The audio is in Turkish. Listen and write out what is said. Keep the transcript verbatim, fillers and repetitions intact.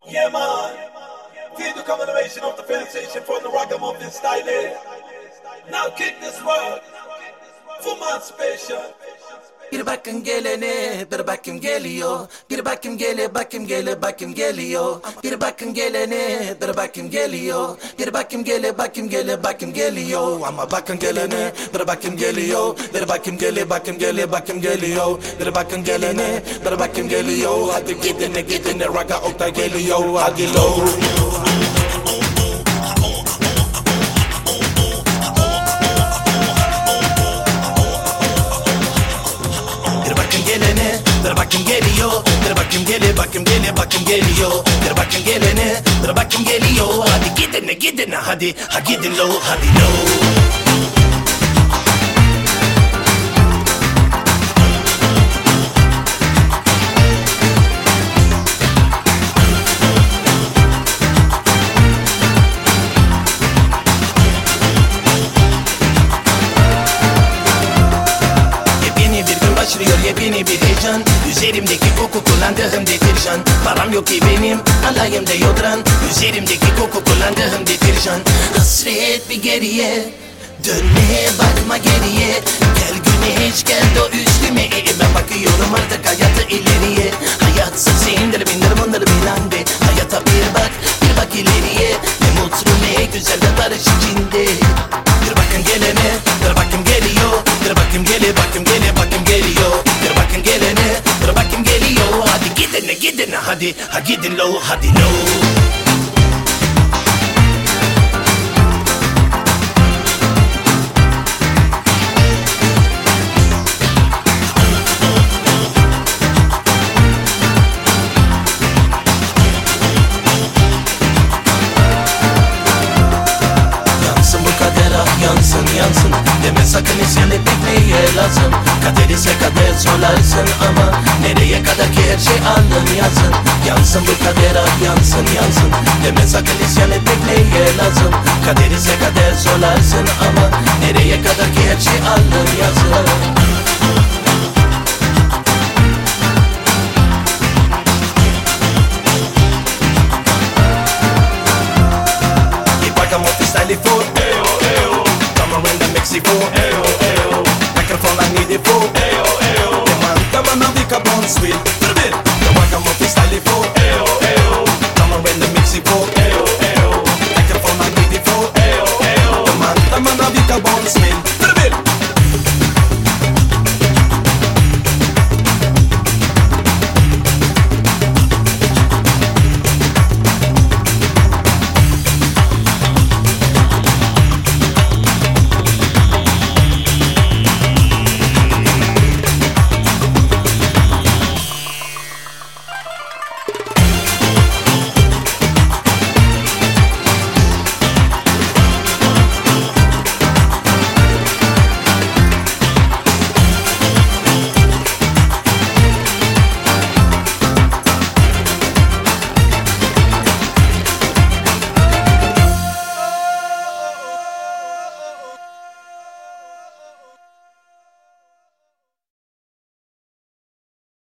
Yeah, man. Feel the combination of the sensation from the ragamuffin style. Now kick this world for emancipation. Bir bakın gelene, bir bakım geliyor. Bir bakım gele, bakım gele, bakım geliyor. Bir bakın gelene, bir bakım geliyor. Bir bakım gele, bakım gele, bakım geliyor. Ama bakın gelene, bir bakım geliyor. Bir bakım gele, bakım gele, bakım geliyor. Bir bakın gelene, bir bakım geliyor. Hadi gidene, gidene, raga okta geliyor. Hadi low. Dur bakım geliyor, dur bakım gele, bakım gele, bakım geliyor. Dur bakım gelene, dur bakım geliyor. Hadi gidene, gidene, hadi, ha gidin low, hadi low. Başlıyor yepyeni bir heyecan. Üzerimdeki koku kullandığım deterjan. Param yok ki benim alayım deodran. Üzerimdeki koku kullandığım deterjan. Hasret bir geriye, dönmeye bakma geriye. Gel güneş gel de üstüme e, ben bakıyorum artık hayata ileriye. Hayatsa sindir bindir bunları bilen de. Hayata bir bak bir bak ileriye. Ne mutlu ne güzel de barış içinde. Bir bakın gelene, bir bakım geliyor. Bir bakım gele, bakım gele, bakım geliyor. Bir bakın gelene, bir bakım geliyor. Hadi gidene, gidene, hadi, ha gidin low, hadi low. Yansın yansın deme sakın isyan etmek neye lazım. Kader ise kader solarsın ama nereye kadar ki her şey alın yazın. Yansın bu kader ah yansın yansın deme sakın isyan etmek neye lazım. Kader ise kader solarsın ama nereye kadar ki her şey alın yazın.